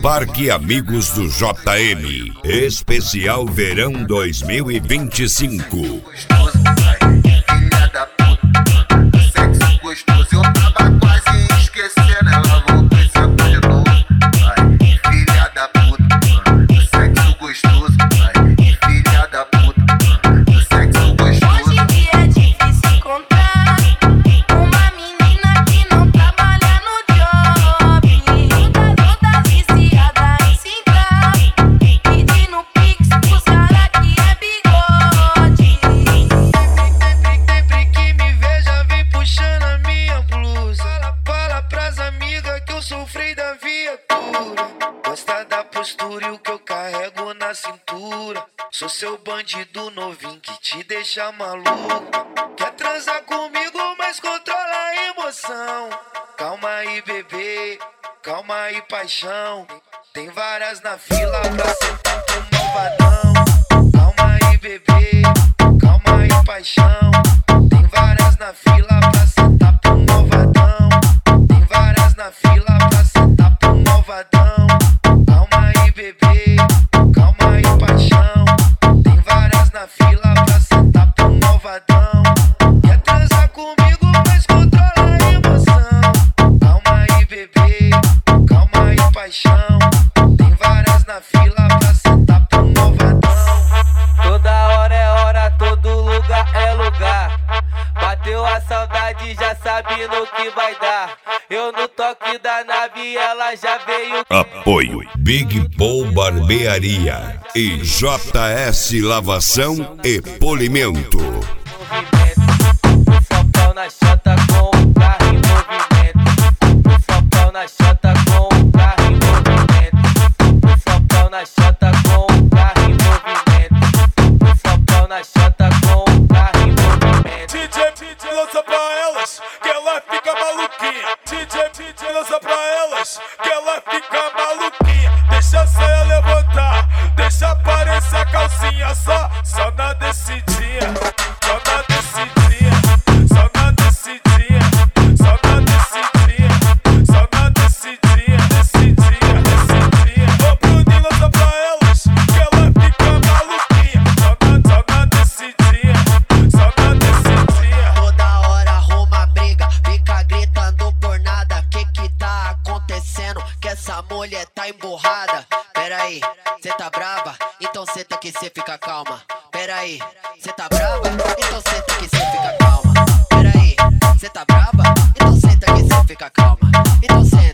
Parque Amigos do JM. Especial Verão 2025. Filha da puta, sexo gostoso, eu tava quase esquecendo, ela voltou e sacou de novo. Filha da puta, sexo gostoso, filha da puta, sexo gostoso. Hoje em dia é difícil encontrar uma menina que não trabalha no job, toda viciada em se entrar, pedindo pix pros cara que é bigode. Sempre que me veja vem puxando a minha blusa. Fala pras amigas que eu sofri da viatura. Gosta da postura e o que eu carrego na cintura. Sou seu bandido novinho que te deixa maluco. Quer transar comigo, mas controla a emoção. Calma aí, bebê, calma aí, paixão. Tem várias na fila pra sentar pro malvadão. Calma aí, bebê, calma aí, paixão. Tem várias na fila pra sentar pro malvadão. Tem várias na fila pra sentar pro malvadão. Calma aí, bebê, calma aí, paixão. Tem várias na fila pra sentar pro malvadão. Quer transar comigo, mas controla a emoção. Calma aí, bebê, calma aí, paixão. Tem várias na fila pra sentar pro malvadão. Toda hora é hora, todo lugar é lugar. Bateu a saudade, já sabe no que vai dar. Eu no toque da nave, ela já veio. Apoio Big Paul Barbearia e JS Lavação e Polimento. São Paulo na chata com o carro em movimento. São Paulo na chata com o carro em movimento. São Paulo na chata com o carro em movimento. São Paulo na chata com o carro em movimento. DJ lança pra elas, que ela fica maluquinha. DJ lança pra elas, que ela fica maluquinha. Deixa a saia levantar, deixa aparecer a calcinha. Só na descidinha, só na descidinha, só na descidinha, só na descidinha, só na descidinha, descidinha, descidinha. Ô Bruninho, lança pra elas, que ela fica maluquinha. Só na descidinha, só na descidinha. Toda hora arruma briga, fica gritando por nada. Que tá acontecendo? Que essa mulher tá emburrada. Pera aí, cê tá brava? Então senta que cê fica calma. Pera aí, cê tá brava? Então senta que cê fica calma. Pera aí, cê tá brava? Então senta que cê fica calma. Então senta.